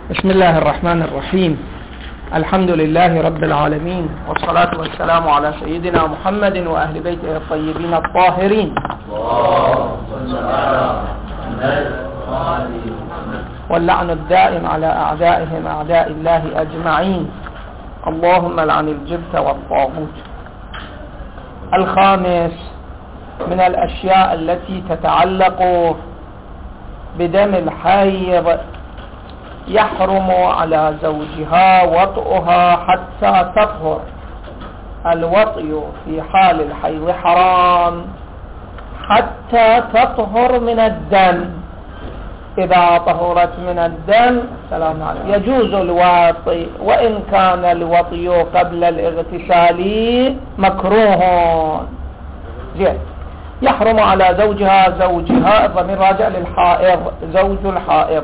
بسم الله الرحمن الرحيم. الحمد لله رب العالمين، والصلاة والسلام على سيدنا محمد وأهل بيته الطيبين الطاهرين، واللعن الدائم على أعدائهم أعداء الله أجمعين. اللهم لعن الجبت والطاغوت. الخامس من الأشياء التي تتعلق بدم الحيض: يحرم على زوجها وطئها حتى تطهر. الوطئ في حال الحيض حرام حتى تطهر من الدم. إذا طهرت من الدم سلام عليكم يجوز الوطئ، وإن كان الوطئ قبل الاغتسال مكروه. يحرم على زوجها الضمير راجع للحائض، زوج الحائض.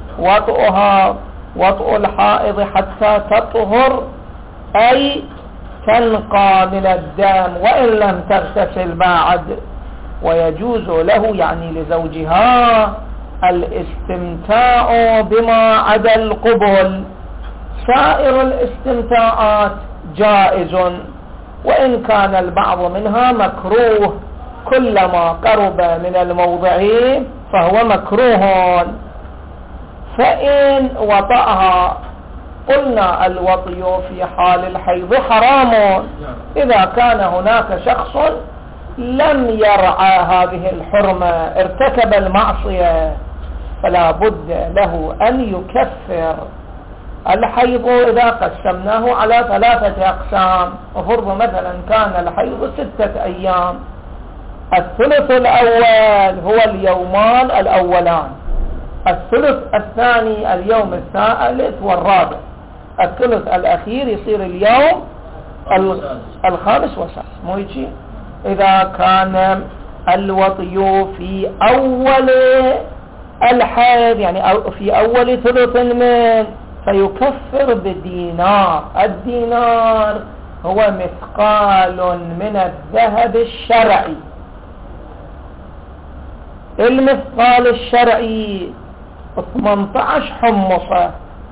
وطئ الحائض حتى تطهر أي تنقى من الدم وإن لم تغتسل بعد. ويجوز له يعني لزوجها الاستمتاع بما عدا القبل. سائر الاستمتاعات جائز، وإن كان البعض منها مكروه. كلما قرب من الموضع فهو مكروه. فإن وطأها قلنا الوطي في حال الحيض حرام إذا كان هناك شخص لم يرعى هذه الحرمة، ارتكب المعصية، فلا بد له أن يكفر. الحيض إذا قسمناه على 3 أقسام، وفرض مثلا كان الحيض 6 أيام، الثلث الأول هو اليومان الأولان، الثلث الثاني اليوم الثالث والرابع، الثلث الأخير يصير اليوم الخامس والسادس. مو يجي إذا كان الوطي في أول الحيض يعني في أول ثلث من فيكفر بدينار. الدينار هو مثقال من الذهب الشرعي. المثقال الشرعي 18 حمصة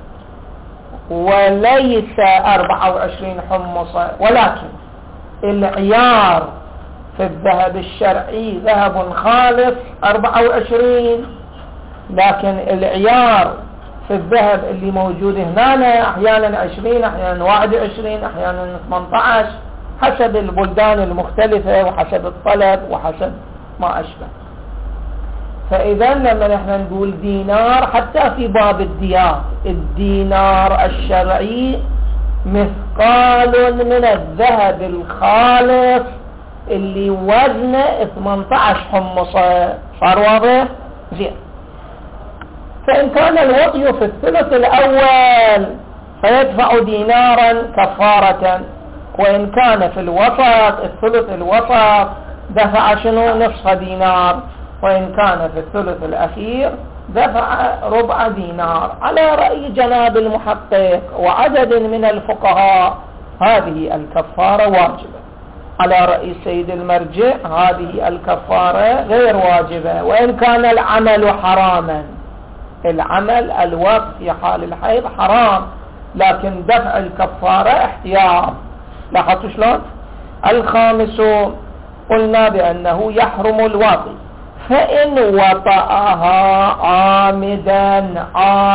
وليس 24 حمصة، ولكن العيار في الذهب الشرعي ذهب خالص 24، لكن العيار في الذهب اللي موجود هنا احيانا 20، احيانا 21، احيانا 18، حسب البلدان المختلفة وحسب الطلب وحسب ما أشبه. فإذا لما نحن نقول دينار حتى في باب الديات، الدينار الشرعي مثقال من الذهب الخالص اللي وزنه 18 حمصة. صار واضح؟ زين. فإن كان الوطي في الثلث الأول فيدفع دينارا كفارة، وإن كان في الوسط الثلث الوسط دفع شنو؟ نصف دينار، وإن كان في الثلث الأخير دفع ربع دينار. على رأي جناب المحقق وعدد من الفقهاء هذه الكفارة واجبة. على رأي السيد المرجع هذه الكفارة غير واجبة، وإن كان العمل حراما. العمل الوقت في حال الحيض حرام، لكن دفع الكفارة احتياط. لاحظتوا شلون؟ الخامس قلنا بأنه يحرم الوطئ فإن وطأها عامدا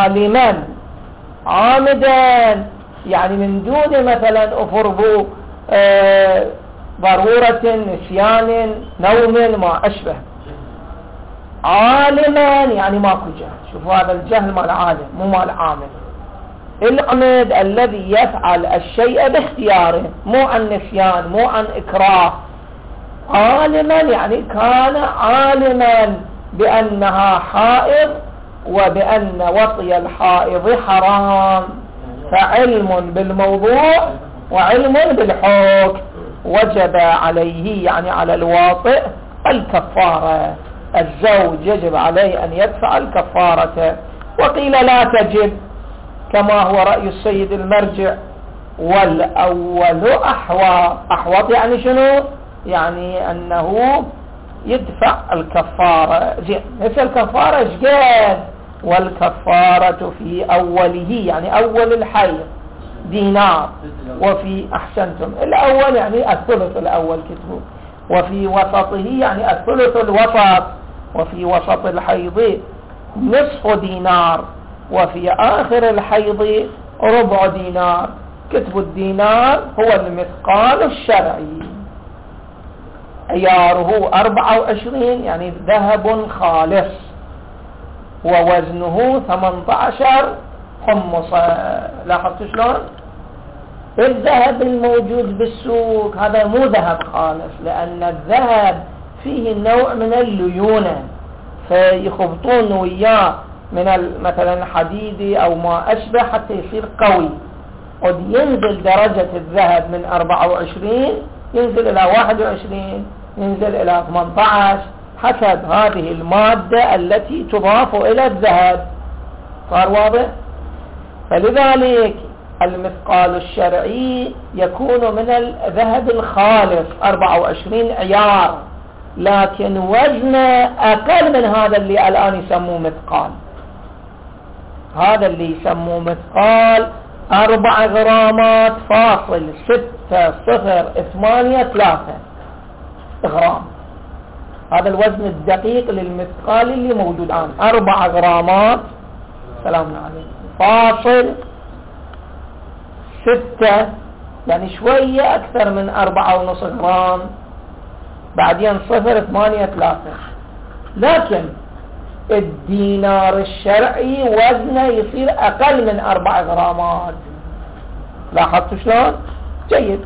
عامدا يعني من دون مثلا أفرض ضرورة، نسيان، نوم، ما أشبه. عالما يعني ماكو جهل. شوفوا هذا الجهل مال عالم مو مال عامل. العمد الذي يفعل الشيء باختياره، مو عن نسيان، مو عن إكراه. عالما يعني كان عالما بأنها حائض وبأن وطي الحائض حرام، فعلم بالموضوع وعلم بالحكم. وجب عليه يعني على الواطئ الكفارة. الزوج يجب عليه أن يدفع الكفارة. وقيل لا تجب كما هو رأي السيد المرجع، والأول أحوط يعني شنو؟ يعني أنه يدفع الكفارة. زين، هسه الكفارة ايش قد؟ والكفارة في أوله يعني أول الحيض دينار، وفي أحسنتم الأول يعني الثلث الأول كتبوا، وفي وسطه يعني الثلث الوسط، وفي وسط الحيض نصف دينار، وفي آخر الحيض ربع دينار. كتبوا الدينار هو المثقال الشرعي، عياره 24 يعني ذهب خالص، ووزنه 18 حمصة. لاحظت شلون؟ الذهب الموجود بالسوق هذا مو ذهب خالص، لأن الذهب فيه نوع من الليونة، فيخبطون وياه من مثلا حديد أو ما أشبه حتى يصير قوي، قد ينزل درجة الذهب من 24 ينزل إلى 21 ينزل إلى 18 حسب هذه المادة التي تضاف إلى الذهب. صار واضح؟ فلذلك المثقال الشرعي يكون من الذهب الخالص 24 عيار، لكن وزنه أقل من هذا اللي الآن يسموه مثقال. هذا اللي يسموه مثقال 4 غرامات فاصل 6.083 غرام. هذا الوزن الدقيق للمثقال اللي موجود الآن 4 غرامات سلام عليكم فاصل 6 يعني شوية أكثر من 4.5 غرام، بعدين 0.83. لكن الدينار الشرعي وزنه يصير أقل من 4 غرامات. لاحظتوا شلون؟ جيد.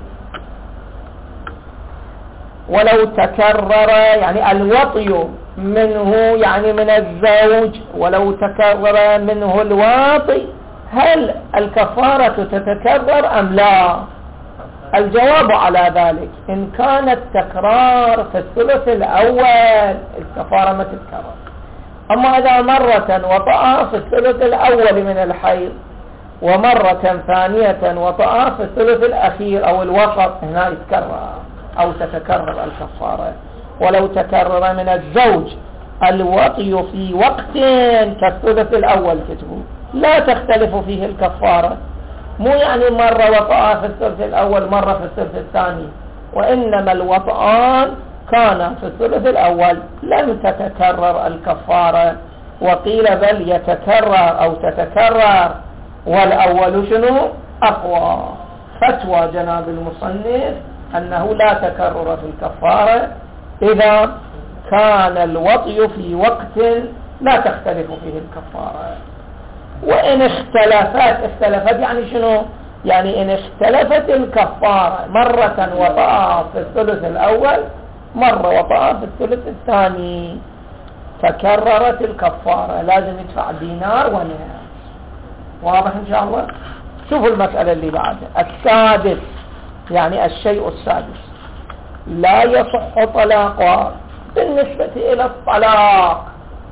ولو تكرر يعني الوطي منه يعني من الزوج، ولو تكرر منه الواطي هل الكفارة تتكرر أم لا؟ الجواب على ذلك إن كان التكرار في الثلث الأول الكفارة ما تتكرر، أما إذا مرة وطأ في الثلث الأول من الحيض ومرة ثانية وطأ في الثلث الأخير أو الوسط هنا يتكرر أو تتكرر الكفارة. ولو تكرر من الزوج الوطي في وقت كالثلث الأول كتبوا لا تختلف فيه الكفارة، مو يعني مرة وطأ في الثلث الأول مرة في الثلث الثاني، وإنما الوطئان كان في الثلث الأول لم تتكرر الكفارة، وقيل بل يتكرر أو تتكرر والأول شنو أقوى. فتوى جناب المصنف أنه لا تكرر في الكفارة إذا كان الوطي في وقت لا تختلف فيه الكفارة. وإن اختلفت يعني شنو؟ يعني إن اختلفت الكفارة مرة وطأ في الثلث الأول مرة وطأ في الثلث الثاني تكررت الكفارة، لازم يدفع دينار ونصف. واضح إن شاء الله؟ شوفوا المسألة اللي بعدها السادس، يعني الشيء السادس لا يصح طلاقها. بالنسبة إلى الطلاق،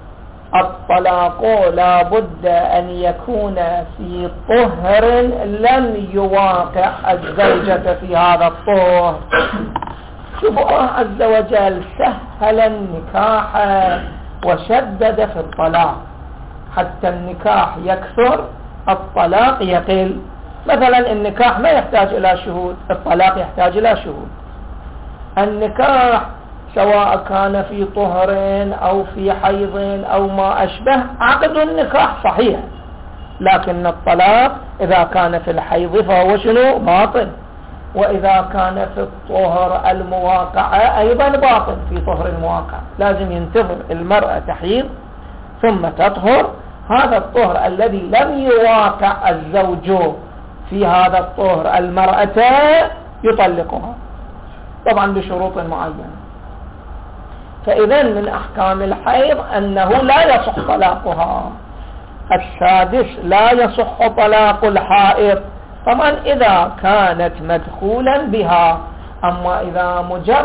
الطلاق لا بد أن يكون في طهر لم يواقع الزوجة في هذا الطهر. شوف الله عز وجل سهل النكاح وشدد في الطلاق، حتى النكاح يكثر الطلاق يقل. مثلا النكاح ما يحتاج إلى شهود، الطلاق يحتاج إلى شهود. النكاح سواء كان في طهر أو في حيض أو ما أشبه عقد النكاح صحيح، لكن الطلاق إذا كان في الحيض فهو شنو؟ باطل، وإذا كان في الطهر المواقع أيضا باطل. في طهر المواقع لازم ينتظر المرأة تحيض ثم تطهر، هذا الطهر الذي لم يواقع الزوج في هذا الطهر المرأة يطلقها طبعا بشروط معينة. فإذا من أحكام الحيض أنه لا يصح طلاقها. السادس لا يصح طلاق الحائض طبعا إذا كانت مدخولا بها، أما إذا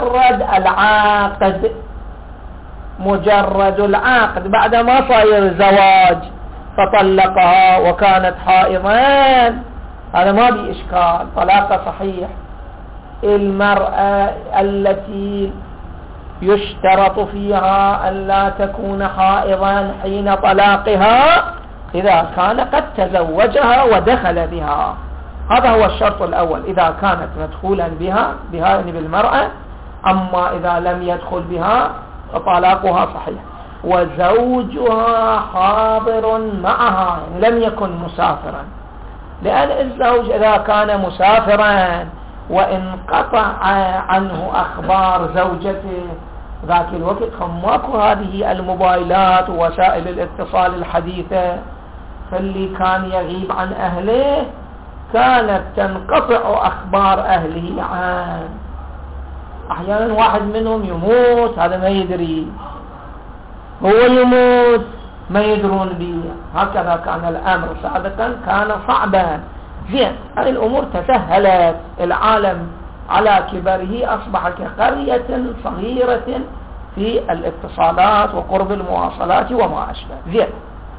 مجرد العقد بعد ما صاير زواج فطلقها وكانت حائضان هذا ما بي إشكال، طلاق صحيح. المرأة التي يشترط فيها ألا تكون حائضا حين طلاقها إذا كان قد تزوجها ودخل بها. هذا هو الشرط الأول إذا كانت مدخولا بها يعني بالمرأة. أما إذا لم يدخل بها فطلاقها صحيح. وزوجها حاضر معها يعني لم يكن مسافرا، لأن الزوج إذا كان مسافرا وانقطع عنه أخبار زوجته ذاك الوقت ماكو هذه الموبايلات ووسائل الاتصال الحديثة، فاللي كان يغيب عن أهله كانت تنقطع أخبار أهله عنه. أحيانا واحد منهم يموت هذا ما يدري، هو يموت ما يدرون به. هكذا كان الأمر سابقا، كان صعبا. زين هذه الأمور تسهلت، العالم على كبره أصبح كقرية صغيرة في الاتصالات وقرب المواصلات وما أشبه. زين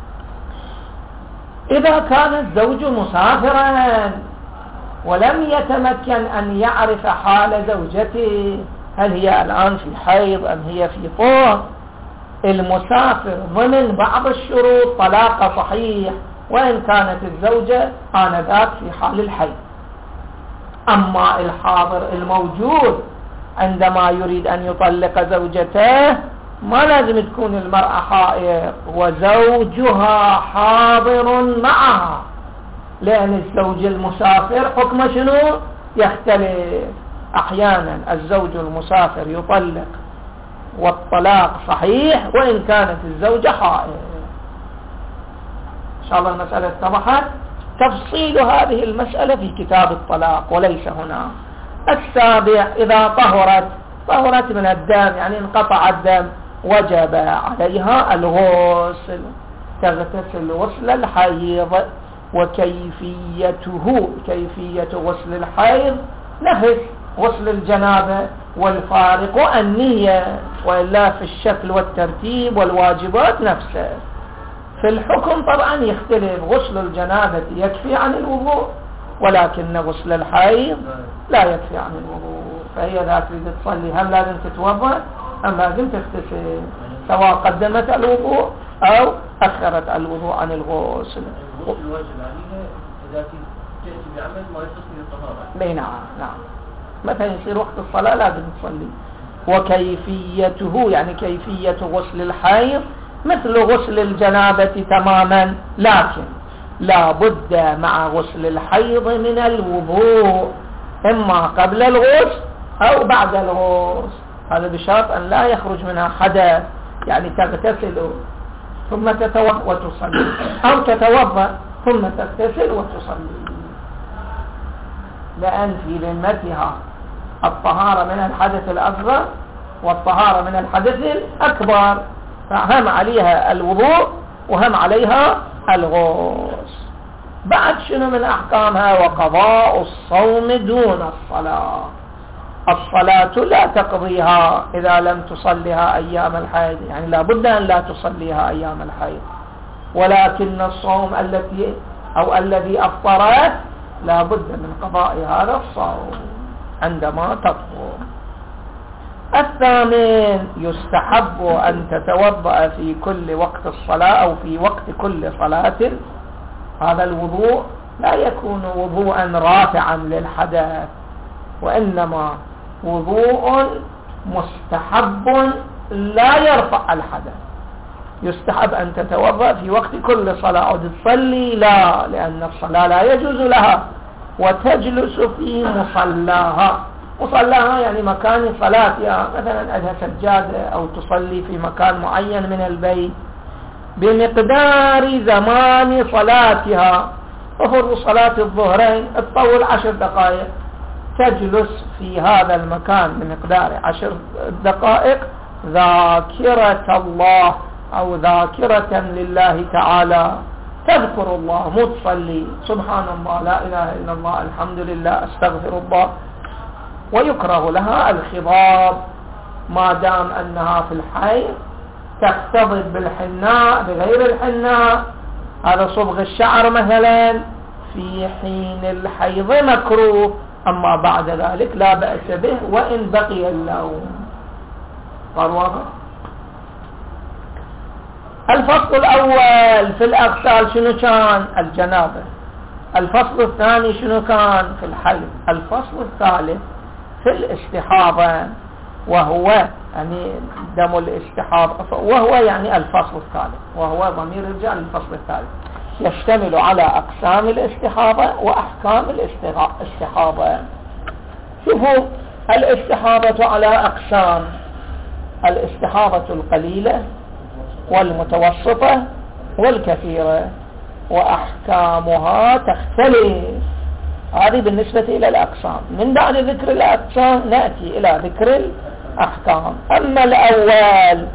إذا كان الزوج مسافرا ولم يتمكن أن يعرف حال زوجته، هل هي الآن في حيض أم هي في طهر، المسافر ضمن بعض الشروط طلاق صحيح وإن كانت الزوجة آنذاك في حال الحيض. أما الحاضر الموجود عندما يريد أن يطلق زوجته ما لازم تكون المرأة حائض، وزوجها حاضر معها، لأن الزوج المسافر حكمه شنو يختلف. أحيانا الزوج المسافر يطلق والطلاق صحيح وإن كانت الزوجة حائض. إن شاء الله المسألة اتضحت. تفصيل هذه المسألة في كتاب الطلاق وليس هنا. السابع إذا طهرت من الدم يعني انقطع الدم وجب عليها الغسل، تغتسل غسل الحيض. وكيفيته كيفية غسل الحيض نفس غسل الجنابة، والفارق النية، وإلا في الشكل والترتيب والواجبات نفسه. في الحكم طبعا يختلف، غسل الجنابة يكفي عن الوضوء، ولكن غسل الحيض لا يكفي عن الوضوء. فهي لا تريد تصلي هل لازم تتوضأ أم لازم تغتسل، سواء قدمت الوضوء أو أخرت الوضوء عن الغسل. الغسل الواجب عليها إذا تأتي بعمل ما يتصل بالطهارة. نعم مثلا يصير وقت الصلاة لازم تصلي. وكيفيته يعني كيفية غسل الحيض مثل غسل الجنابة تماما، لكن لا بد مع غسل الحيض من الوضوء، إما قبل الغسل أو بعد الغسل. هذا بشرط أن لا يخرج منها حدث، يعني تغتسل ثم تتوضأ وتصلي، أو تتوضأ ثم تغتسل وتصلي، لأن في ذمتها الطهارة من الحدث الأصغر والطهارة من الحدث الأكبر، فهم عليها الوضوء وهم عليها الغسل. بعد شنو من أحكامها؟ وقضاء الصوم دون الصلاة. الصلاة لا تقضيها إذا لم تصليها أيام الحيض، يعني لا بد أن لا تصليها أيام الحيض، ولكن الصوم الذي أفطرت لا بد من قضاء هذا الصوم عندما تطهر. الثامن يستحب أن تتوضأ في كل وقت الصلاة أو في وقت كل صلاة. هذا الوضوء لا يكون وضوءا رافعا للحدث، وإنما وضوء مستحب لا يرفع الحدث. يستحب أن تتوضأ في وقت كل صلاة، أو تصلي لا، لأن الصلاة لا يجوز لها وتجلس في مصلاها. مصلاها يعني مكان صلاتها، مثلا عندها سجادة أو تصلي في مكان معين من البيت بمقدار زمان صلاتها. وفرض صلاة الظهرين تطول 10 دقائق، تجلس في هذا المكان بمقدار 10 دقائق ذاكرة الله أو ذاكرة لله تعالى، تذكر الله، مو تصلي سبحان الله لا إله إلا الله الحمد لله استغفر الله. ويكره لها الخضاب ما دام أنها في الحيض، تختضب بالحناء بغير الحناء، هذا صبغ الشعر مثلا في حين الحيض مكروه، أما بعد ذلك لا بأس به وإن بقي اللون. صار واضح؟ الفصل الأول في الأغسال شنو كان؟ الجنابة. الفصل الثاني شنو كان؟ في الحيض. الفصل الثالث في الاستحاضة، وهو يعني دم الاستحاضة، وهو يعني الفصل الثالث، وهو ضمير يرجع للفصل الثالث، يشتمل على أقسام الاستحاضة وأحكام الاستحاضة. شوفوا الاستحاضة على أقسام: الاستحاضة القليلة والمتوسطة والكثيرة، وأحكامها تختلف. هذه بالنسبة إلى الأقسام. من بعد ذكر الأقسام نأتي إلى ذكر الأحكام. أما الأول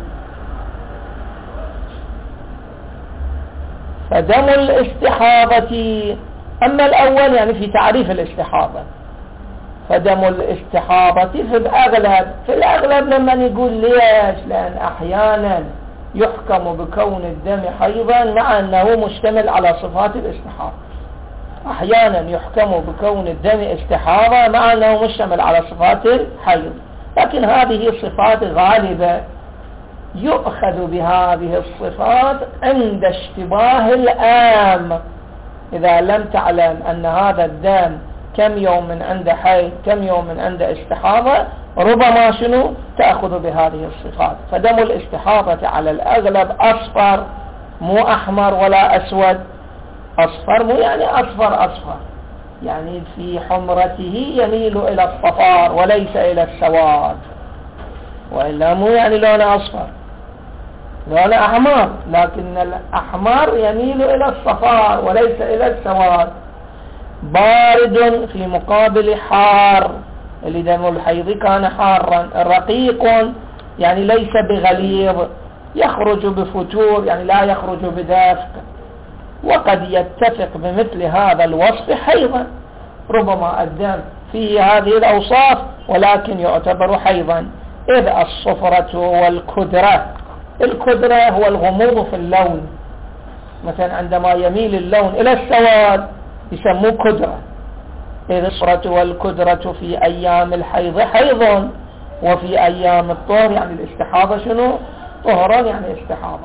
فدم الاستحاضة، أما الأول يعني في تعريف الاستحاضة، فدم الاستحاضة في الأغلب لما نقول ليش؟ لأن أحيانا يحكم بكون الدم حيضا مع أنه مشتمل على صفات الاستحاضة. أحيانا يحكم بكون الدم استحاضة مع أنه مشتمل على صفات الحيض، لكن هذه صفات غالبة يؤخذ بهذه الصفات عند اشتباه الآم. إذا لم تعلم أن هذا الدم كم يوم من عند حيض كم يوم من عند استحاضة، ربما شنو تأخذ بهذه الصفات. فدم الاستحاضة على الأغلب أصفر، مو أحمر ولا أسود. أصفر مو يعني أصفر، يعني في حمرته يميل إلى الصفار وليس إلى السواد، وإلا مو يعني لونه أصفر، لونه أحمر، لكن الأحمر يميل إلى الصفار وليس إلى السواد. بارد في مقابل حار، اللي دم الحيض كان حارا. رقيق يعني ليس بغليظ، يخرج بفتور يعني لا يخرج بدفق. وقد يتفق بمثل هذا الوصف حيضا، ربما الدم فيه هذه الأوصاف ولكن يعتبر حيضا، إذ الصفرة والكدرة. الكدرة هو الغموض في اللون، مثلا عندما يميل اللون إلى السواد يسموه كدرة. إذ الصفرة والكدرة في أيام الحيض حيض، وفي أيام الطهر يعني الاستحاضة شنو؟ طهرا يعني استحاضة.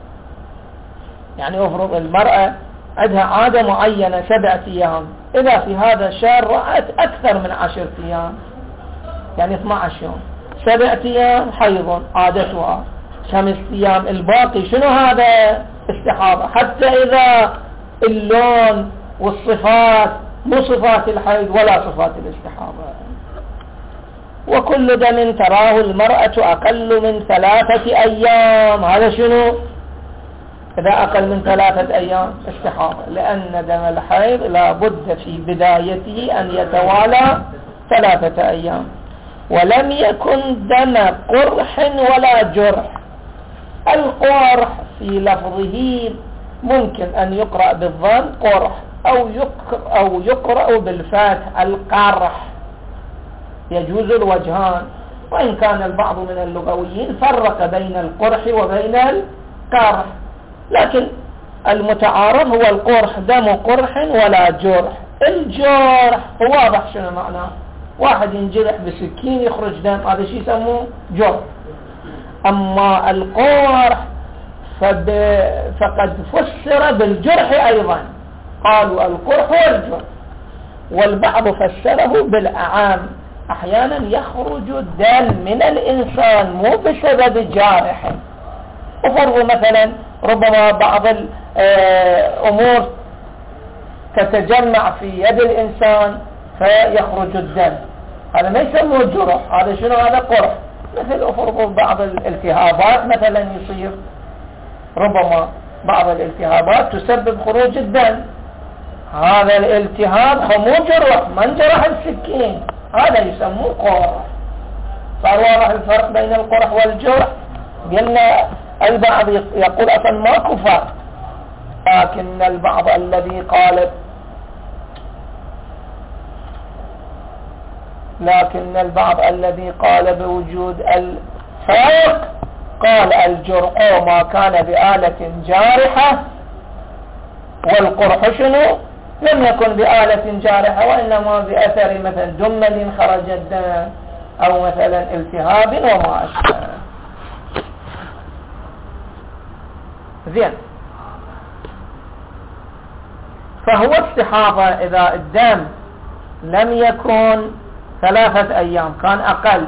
يعني أفرض المرأة عندها عادة معينة 7 أيام، إذا في هذا الشهر رأت أكثر من 10 أيام يعني 12 يوم، 7 أيام حيض عادتها، 5 أيام الباقي شنو هذا؟ استحاضة. حتى إذا اللون والصفات مو صفات الحيض ولا صفات الاستحاضة. وكل دم تراه المرأة أقل من 3 أيام، هذا شنو؟ إذا أقل من 3 أيام استحاضة، لأن دم الحيض لا بد في بدايته أن يتوالى 3 أيام. ولم يكن دم قرح ولا جرح. القرح في لفظه ممكن أن يقرأ بالضم قرح أو يقرأ بالفتح القرح، يجوز الوجهان، وإن كان البعض من اللغويين فرق بين القرح وبين القرح، لكن المتعارف هو القرح، دم قرح ولا جرح. الجرح هو واضح شنو معناه، واحد ينجرح بسكين يخرج دم، هذا شيء يسموه جرح. أما القرح فقد فسر بالجرح أيضا، قالوا القرح والجرح، والبعض فسره بالأعام. أحيانا يخرج الدم من الإنسان مو بسبب جارح، وفرض مثلا ربما بعض الأمور تتجمع في يد الإنسان فيخرج الدم، هذا ما يسموه جرح، هذا شنو؟ هذا قرح. مثل أفرض بعض الالتهابات مثلا يصير، ربما بعض الالتهابات تسبب خروج الدم، هذا الالتهاب مو جرح، ما انجرح السكين، هذا يسموه قرح. صار واضح الفرق بين القرح والجرح؟ قلنا البعض يقول أصلا ماكو فرق، لكن البعض الذي قال بوجود الفرق قال الجرح ما كان بآلة جارحة، والقرح شنو؟ لم يكن بآلة جارحة، وإنما بأثر مثلا دمل خرج الدم أو مثلا التهاب وما أشبه. زين. فهو استحاضة إذا الدم لم يكن 3 أيام، كان أقل،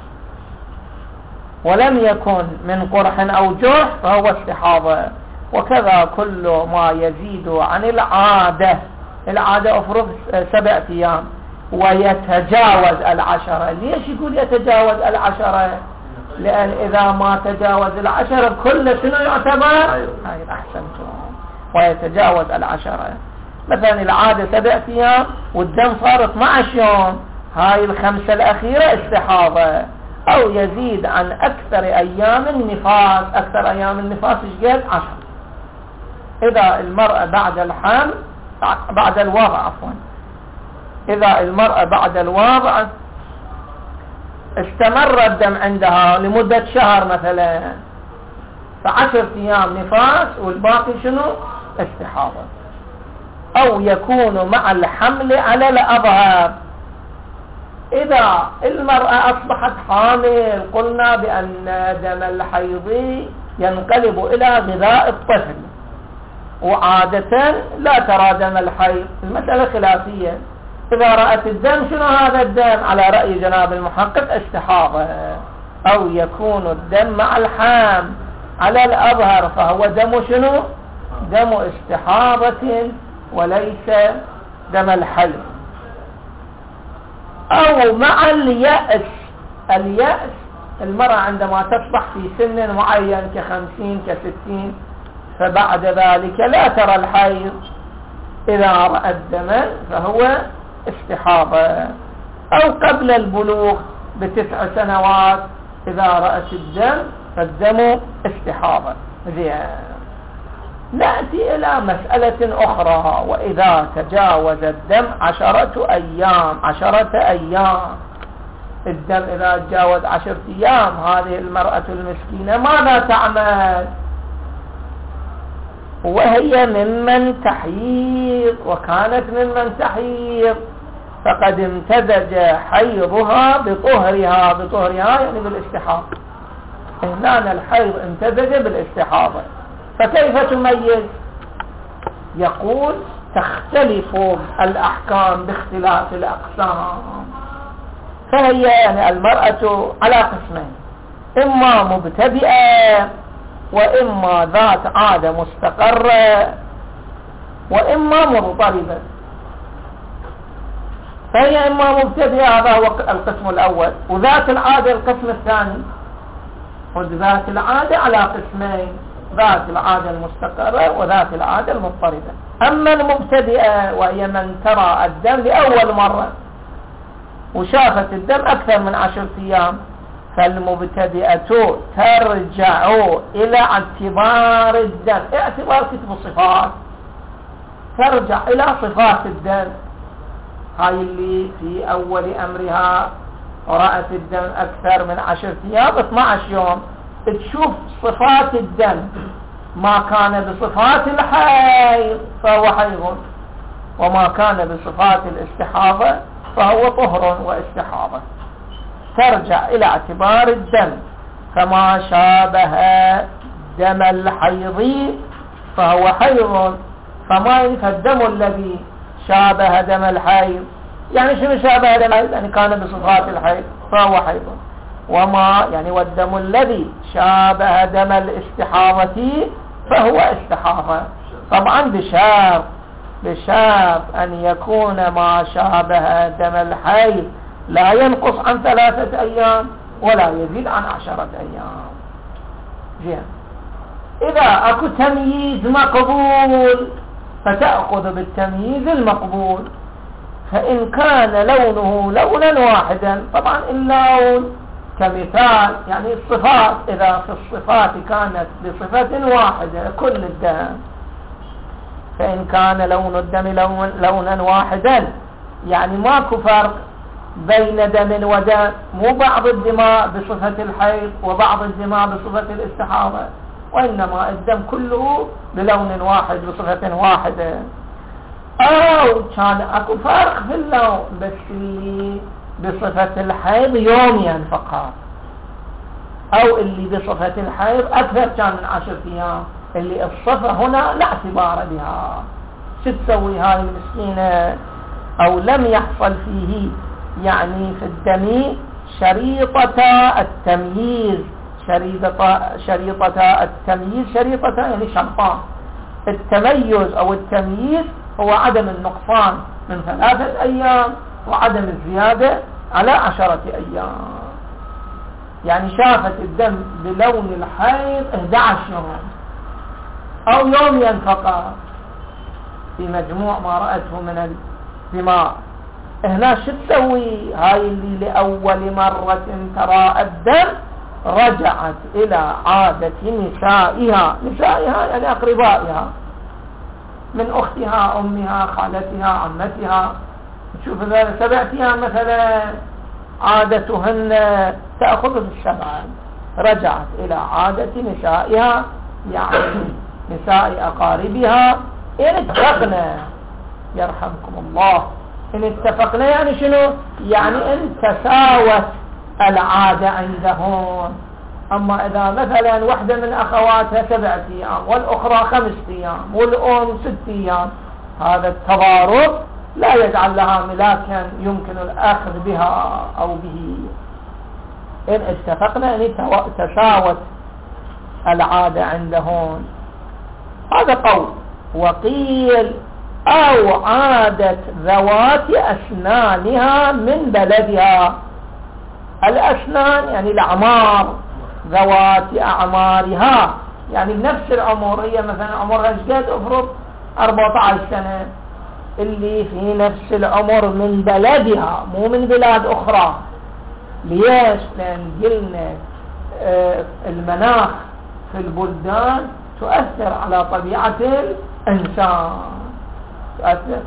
ولم يكن من قرح أو جرح، فهو استحاضة. وكذا كل ما يزيد عن العادة، العادة أفرض 7 أيام ويتجاوز 10. ليش يقول يتجاوز 10؟ لأن إذا ما تجاوز 10 كل شنو يعتبر؟ هاي أحسنتم. ويتجاوز 10، مثلا العادة 7 أيام والدم صار 12 يوم، هاي ال5 الأخيرة استحاضة. أو يزيد عن أكثر أيام النفاس، أكثر أيام النفاس إيش قد؟ 10. إذا المرأة بعد الحمل، بعد الوضع عفوا، إذا المرأة بعد الوضع استمر الدم عندها لمدة شهر مثلا، ف10 أيام نفاس والباقي شنو؟ استحاضة. أو يكون مع الحمل على الأظهر، إذا المرأة أصبحت حامل قلنا بأن دم الحيض ينقلب إلى غذاء الطفل، وعادة لا ترى دم الحيض، المسألة خلافية. إذا رأت الدم شنو هذا الدم؟ على رأي جناب المحقق استحاضة. أو يكون الدم مع الحام على الأظهر، فهو دم شنو؟ دم استحاضة وليس دم الحيض. أو مع اليأس، اليأس المرأة عندما تصبح في سن معين ك50 ك60، فبعد ذلك لا ترى الحيض، إذا رأت دما فهو استحاضة. أو قبل البلوغ ب9 سنوات إذا رأت الدم فالدم استحاضة. زين. نأتي إلى مسألة أخرى، وإذا تجاوز الدم 10 أيام، 10 أيام، الدم إذا تجاوز 10 أيام، هذه المرأة المسكينة ماذا تعمل؟ وهي ممن تحيض، وكانت ممن تحيض، فقد امتزج حيضها بطهرها، بطهرها يعني بالاستحاضة. هنا الحيض امتزج بالاستحاضة، فكيف تميز؟ يقول تختلف الأحكام باختلاف الأقسام. فهي يعني المرأة على قسمين، إما مبتدئة، وإما ذات عادة مستقرة، وإما مضطربة. فهي إما مبتدئة، هذا هو القسم الأول، وذات العادة القسم الثاني. وذات العادة على قسمين، ذات العادة المستقرة وذات العادة المضطربة. أما المبتدئة وهي من ترى الدم لأول مرة وشافت الدم أكثر من 10 أيام، فالمبتدئة ترجع إلى اعتبار الدم، اعتبار كتب الصفات، ترجع إلى صفات الدم، هاي اللي في أول أمرها ورأت الدم أكثر من 10 أيام 12 يوم، تشوف صفات الدم، ما كان بصفات الحيض فهو حيض، وما كان بصفات الاستحاضة فهو طهر واستحاضة. ترجع إلى اعتبار الدم، فما شابه دم الحيض فهو حيض. فالدم الذي شابه دم الحيض، يعني شنو شابه دم الحيض؟ يعني كان بصفات الحيض فهو حيض. وما يعني والدم الذي شابه دم الاستحاضة فهو استحاضة. طبعا بشرط أن يكون ما شابه دم الحيض لا ينقص عن 3 أيام ولا يزيد عن 10 أيام. زين. إذا أكو تمييز مقبول فتأخذ بالتمييز المقبول. فإن كان لونه لونا واحدا، طبعا اللون كمثال يعني الصفات، إذا في الصفات كانت بصفة واحدة كل الدم، فإن كان لون الدم لونا واحدا يعني ماكو فرق بين دم ودم، مو بعض الدماء بصفة الحيض وبعض الدماء بصفة الاستحاضة، وإنما الدم كله بلون واحد بصفة واحدة. أو كان أكو فرق في اللون، بس اللي بصفة الحيض يوميا فقط، أو اللي بصفة الحيض أكثر كان من 10 أيام، اللي الصفة هنا لا اعتبار بها. شو تسوي هاي المسكينة؟ أو لم يحصل فيه يعني في الدم شريطة التمييز. شريطة التمييز، شريطة يعني شرطان. التميز أو التمييز هو عدم النقصان من 3 أيام وعدم الزيادة على 10 أيام. يعني شافت الدم بلون الحيض 11 يوم أو يوميا فقط في مجموع ما رأته من الدماء. هنا شو تسوي هاي اللي لأول مرة ترى الدم؟ رجعت إلى عادة نسائها يعني أقربائها من أختها، أمها، خالتها، عمتها. تشوف إذا سبعتها مثلا عادتهن تأخذ بالسبع، رجعت إلى عادة نسائها يعني نساء أقاربها إن اتفقنا. يرحمكم الله. إن اتفقنا يعني شنو؟ يعني إن تساوت العادة عندهم. أما إذا مثلا واحدة من أخواتها 7 أيام والأخرى 5 أيام والأم 6 أيام، هذا التضارب لا يجعل لها ملاكا يمكن الأخذ بها أو به. إن اتفقنا أن تساوت العادة عندهم. هذا قول. وقيل أو عادة ذوات أسنانها من بلدها. الأسنان يعني الأعمار، ذوات أعمارها يعني بنفس العمر. هي مثلا عمرها قد أفرض 14 سنة، اللي في نفس العمر من بلدها مو من بلاد أخرى. ليش؟ لأن قلنا المناخ في البلدان تؤثر على طبيعة الإنسان، تؤثر.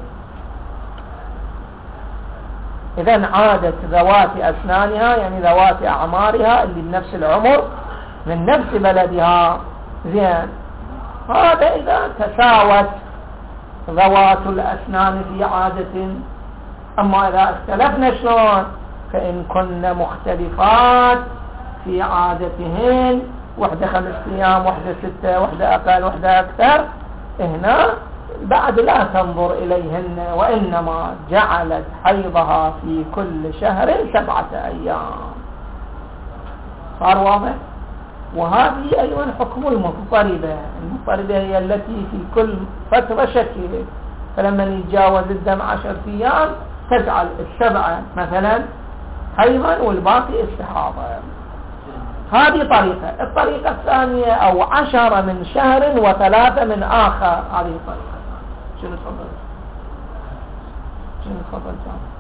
إذن عادت ذوات أسنانها يعني ذوات أعمارها اللي بنفس العمر من نفس بلدها. زين، هذا إذا تساوت ذوات الأسنان في عادة. أما إذا اختلفنا شلون؟ فإن كنا مختلفات في عادتهن، واحدة 5 أيام، واحدة 6، واحدة أقل، واحدة أكثر، هنا بعد لا تنظر إليهن، وإنما جعلت حيضها في كل شهر 7 أيام. صار واضح؟ وهذه أيضا حكم المضطربة. المضطربة هي التي في كل فترة شكل، فلما يتجاوز الدم 10 أيام تجعل 7 مثلا حيضا والباقي استحاضة. هذه طريقة. الطريقة الثانية أو 10 من شهر و3 من آخر. هذه طريقة. شنو تفضل؟ شنو تفضل؟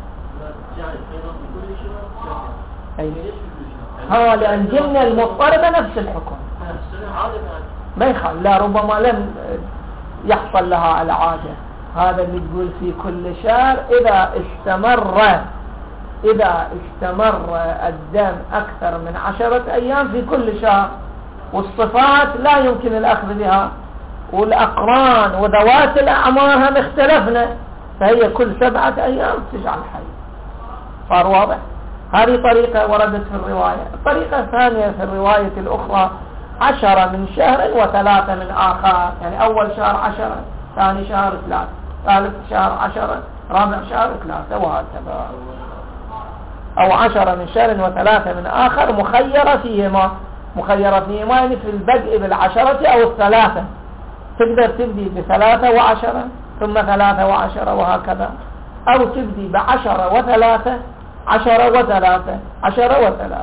ها، لأن جمنا المضطربة نفس الحكم ما يخال. لا، ربما لم يحصل لها العادة. هذا اللي تقول في كل شهر إذا استمر الدم أكثر من 10 أيام في كل شهر، والصفات لا يمكن الأخذ بها، والأقران وذوات الأعمار هم اختلفنا، فهي كل 7 أيام تجعل حي. صار واضح؟ هذه طريقة وردت في الرواية. الطريقة الثانية في الرواية الأخرى 10 من شهر و3 من آخر. يعني أول شهر 10، ثاني شهر 3، ثالث شهر 10، رابع شهر 3، وهكذا. أو 10 من شهر و3 من آخر مخيرة فيهما يعني في البدء بال10 أو 3. تقدر تبدي ب3 و10 ثم 3 و10 وهكذا، أو تبدي ب10 و3، 10 و3، 10 و3.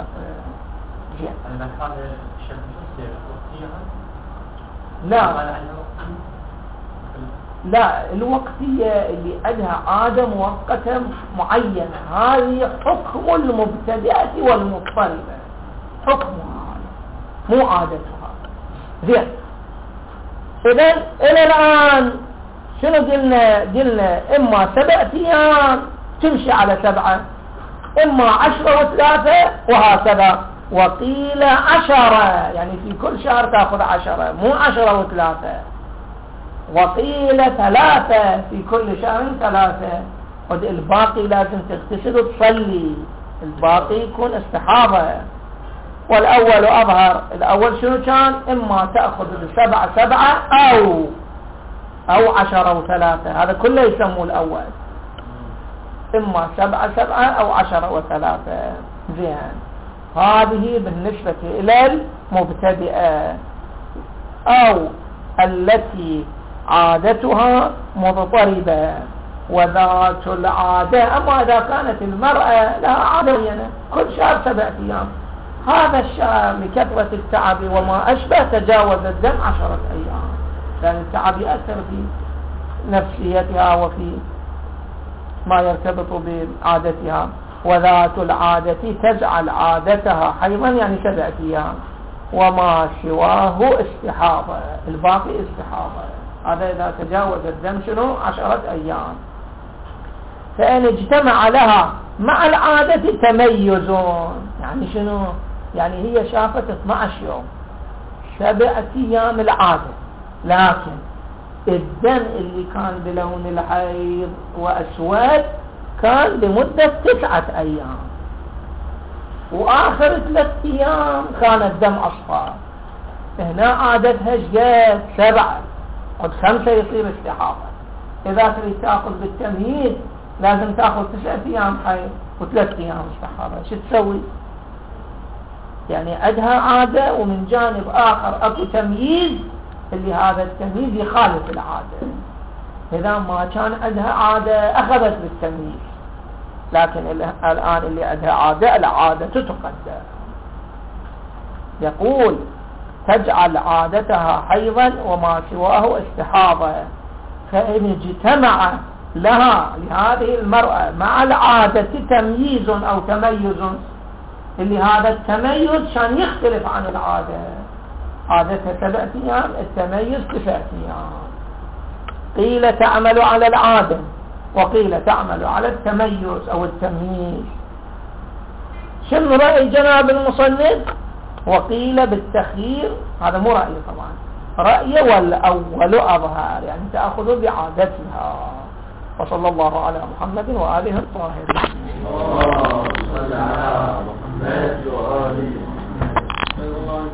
لا، الوقتية اللي عندها عادة مؤقتة معينة، هذه حكم المبتدئة والمضطربة، حكمها مو عادتها. زين، إذن إلى الآن شنو قلنا إما 7 أيام تمشي على 7، إما 10 و3 وهكذا. وقيل 10 يعني في كل شهر تأخذ 10، مو 10 و3. وقيل 3 في كل شهر 3. الباقي لازم تغتسل وتصلي، الباقي يكون استحاضة. والأول أظهر. الأول شنو كان؟ إما تأخذ ب7 أو 10 و3، هذا كله يسموه الأول، إما 7 أو 10 و3. زين، هذه بالنسبة إلى المبتدئة أو التي عادتها مضطربة وذات العادة. أما إذا كانت المرأة لها عادة معينة كل شهر 7 أيام، هذا الشهر لكثرة التعب وما أشبه تجاوز الدم 10 أيام، لأن التعب يأثر في نفسيتها وفي ما يرتبط بعادتها. وذات العادة تجعل عادتها حيضا، يعني 7 أيام، وما سواه استحاضة، الباقي استحاضة. هذا إذا تجاوز الدم شنو 10 أيام. فإن اجتمع لها مع العادة تميز، يعني شنو؟ يعني هي شافت 12 يوم 7 أيام العادة، لكن الدم اللي كان بلون الحيض وأسود كان لمدة 9 أيام، وآخر 3 أيام كان الدم أصفر. هنا عادتها شقد 7، قد 5 يصير استحاضة. إذا تريد تأخذ بالتمييز لازم تأخذ 9 أيام حيض و3 أيام استحاضة. شو تسوي؟ يعني عندها عادة ومن جانب آخر أكو تمييز، اللي هذا التمييز يخالف العادة. إذا ما كان عندها عادة أخذت بالتمييز، لكن الآن اللي عندها عادة العادة تقدر. يقول تجعل عادتها حيضا وما سواه استحاضة. فإن اجتمع لها لهذه المرأة مع العادة تمييز أو تميز، اللي هذا التميز كان يختلف عن العادة، عادتها 7 أيام، التميز 9 أيام. قيل تعمل على العادة، وقيل تعمل على التميز أو التمييز. شنو رأي جناب المصنف؟ وقيل بالتخيير، هذا مو رأي طبعا، رأي والأول أظهر، يعني تأخذ بعادتها. وصلى الله على محمد وآله الطاهرين.